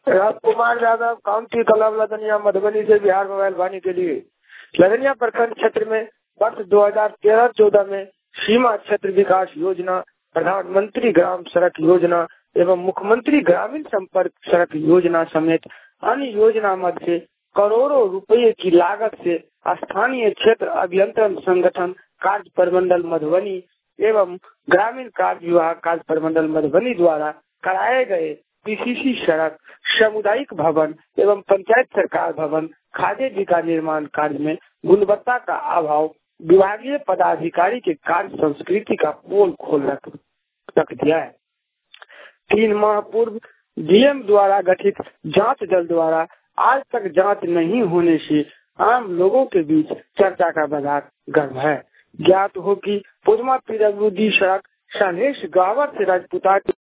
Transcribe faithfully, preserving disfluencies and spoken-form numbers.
राजकुमार Yadav, county club Ladaniya, Madhubani से Bihar mobile वाणी के लिए। लदनिया प्रखंड क्षेत्र में वर्ष दो हजार तेरह चौदह में सीमा क्षेत्र विकास योजना, प्रधानमंत्री ग्राम सड़क योजना एवं मुख्यमंत्री ग्रामीण संपर्क सड़क योजना समेत अन्य योजना मद से करोड़ों रुपए की लागत से स्थानीय क्षेत्र अभियंत्रण संगठन कार्य प्रमंडल मधुबनी एवं ग्रामीण कार्य विभाग कार्य प्रमंडल मधुबनी द्वारा कराए गए पीसीसी सड़क, सामुदायिक भवन एवं पंचायत सरकार भवन खादे जी का निर्माण कार्य में गुणवत्ता का अभाव विभागीय पदाधिकारी के कार्य संस्कृति का पोल खोल रख, रख दिया है। तीन माह पूर्व डीएम द्वारा गठित जांच दल द्वारा आज तक जांच नहीं होने से आम लोगों के बीच चर्चा का बाजार गर्म है। ज्ञात हो कि पुदमा पीडब्ल्यूडी सड़क सनेश गावर से राजपुता